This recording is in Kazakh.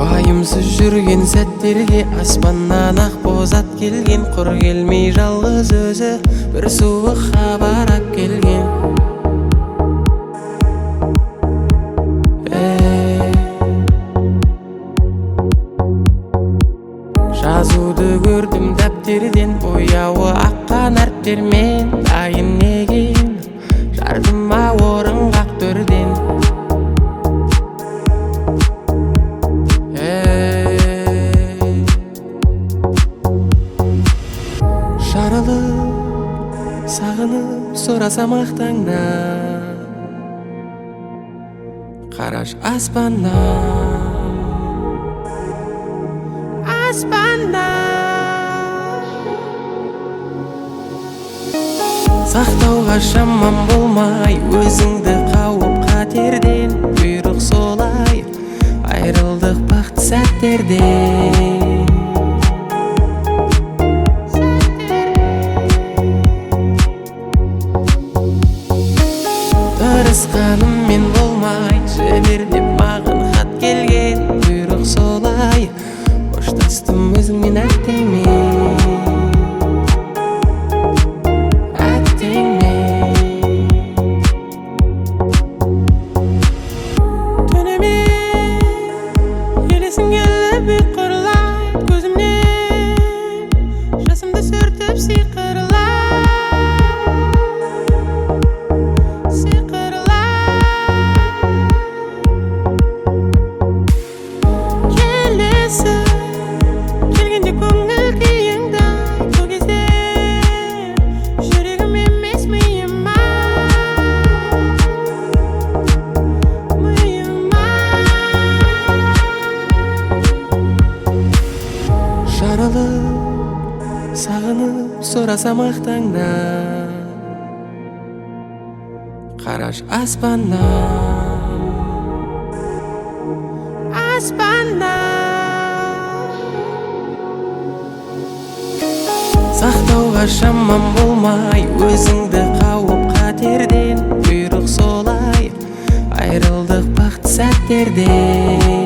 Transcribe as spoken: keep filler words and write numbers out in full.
Вайымсыз жүрген сәттерге аспаннан ақ бозат келген, құр келмей жалғыз өзі бір суық хабар ап келген. Жазуды көрдім дәптерден, бояуы аққан әріптермен, дайын неген жардыма орын қақ төрден. Жарылып, сағынып сұрасам ақтаңнан, қараш аспаннан, аспаннан. Сақтауға шамам болмай, өзіңді қауып қатерден, бұйрық солай айрылдық бақыт сәттерден. Тырысқаныммен болмай, жібер деп маған хат келген, бұйрық солай қоштастым өзіңмен әттеңмен, әттеңмен. Түнімен елесің келіп ұйқырлай, көзімнен жасымды сүртіп сиқырлай. Жарылып, сағынып сұрасам ақтаңнан, қараш аспаннан, аспаннан. Сақтауға шамам болмай, өзіңді қауып қатерден, бұйрық солай айрылдық бақыт сәттерден.